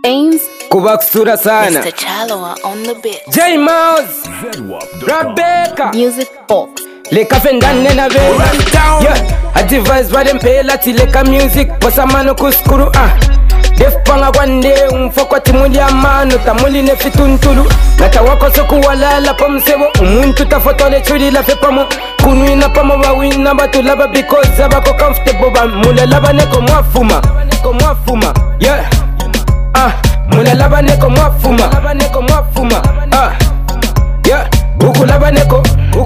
Ains Kubakusura sana Mr. Chaloa on the beat. J Mouse Rebecca Music box. Leka fendane na vela Yeah, advise badempela tileka music Bosa mano kuskuru Def panga kwande umfokwa timuli amano Tamuli nefituntulu Nata wako soku walala pomsebo Umuntu tafotole chudi la fepamo Kunuina pamo wawina batulaba Because abako comfortable ba Mule laba neko mwafuma Yeah Mule laba neko mwafuma Yeah Uku laba neko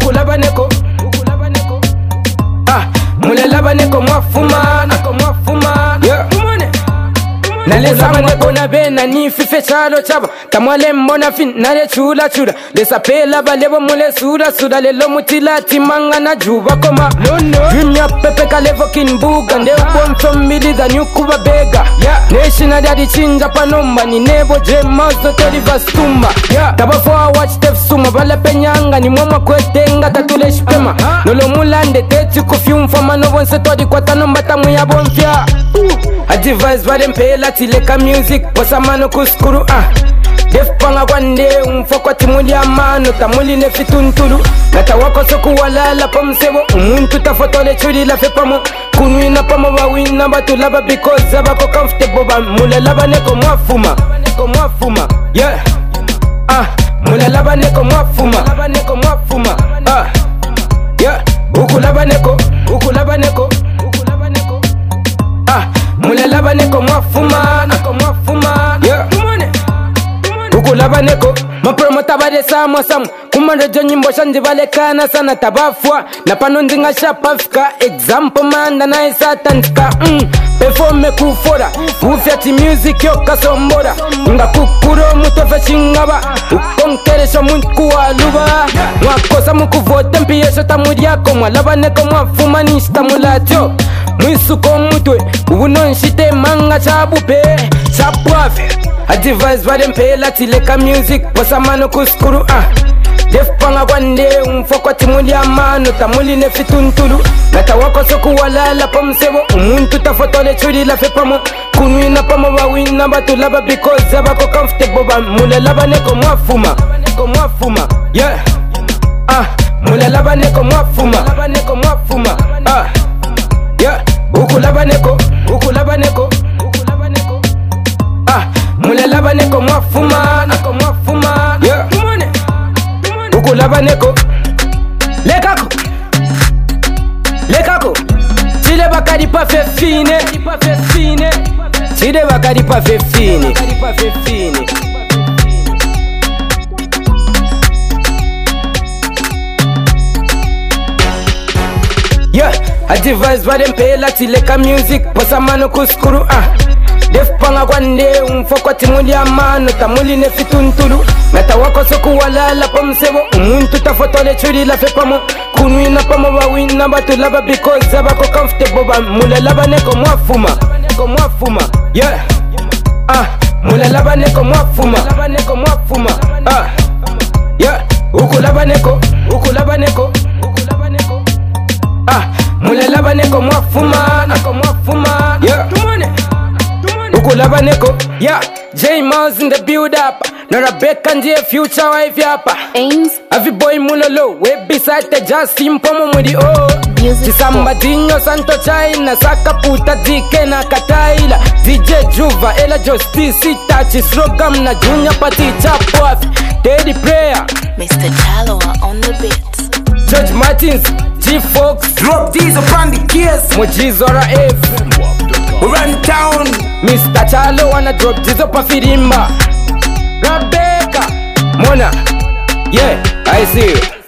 Mule laba neko mwafuma Yeah Naleza maneko na bena ni fife chalo chaba Tamwale mbona fin nale chula Lesa pela balebo mule suda Lelo mutilati manga na juba koma Dream ya pepe kalevo kinbuga Nde upon from miliga nyukuba bega Nation adadi chinja panomba Ni nebo J Mouse do teriva stumba Taba for watch tef suma Bala penyanga ni mwama kwetenga tatule shpema Nolo mulande tetu kufyum Fama no bonse todi kwa tanomba tamu ya bonfya Advise badempela tileka music Bosa mano kuskuru Def panga kwande umfokwa timuli amano Tamuli nefituntulu Nata wako soku walala pomsebo Umuntu tafotole chudi la fepamo Kunuina pamo wawina batulaba Because abako comfortable ba Mule laba neko mwafuma Yeah Mule laba neko mwafuma Yeah Uku laba neko Mule laba neko mwafuma Yeah Uku laba neko Mapromota bade samu Kumando jo nyimbo shandi bale kana sana tabafwa Na pano ndinga shapafika Example manda na isa tantika Performe kufora Ufyati music yo kasombora Nga kukuro mutofe chingaba Ukonkeresho muntu kuwaluba Mwakosa mukuvote mpiyesho tamuri yako Mwalaba neko mwafuma nishita mulatyo Mwisuko mutwe Ubuno nshite manga chabupe Chabuafe Advise badempela tileka music Bosa mano kuskuru Def panga kwande umfokwa timuli amano Tamuli nefituntulu Nata wako soku walala pomsebo Umuntu tafotole chudi la fepamo Kunuina pamo wawina batulaba Because abako comfortable ba Mule laba neko mwafuma Yeah Mule laba neko mwafuma Yeah Uku laba neko Mule laba neko mwafuma Yeah Uku laba neko Lekako Chile bakari pa fe fine Chile bakari pa fe fine Yeah Advise badempela tileka music Bosa mano kuskuru Def panga kwande umfokwa timuli amano Tamuli nefituntulu Nata wako soku walala pomsebo Umuntu tafotole chudi la fepamo Kunuina pamo wawina batulaba Because abako comfortable ba Mule laba neko mwafuma Yeah Mule laba neko mwafuma Yeah Uku laba neko Mule laba neko mwafuma Yeah Uku laba neko Yeah J Mouse in the build up Na Rebecca ndiye future wife yapa Ains Avi boy mulolo We beside the just simpomo mwidi Chisamba dinyo santo China Saka puta dike na kataila DJ Juva Ela Justice Itachi Slogam na Junior Pati Chapwaf Teddy Prayer Mr. Chaloa on the beat. George Martins G-Fox Drop these upon the case. Mojizora F We run town. Mr. Chalo wanna drop jizo pa firimba Rebecca Mona Yeah I see you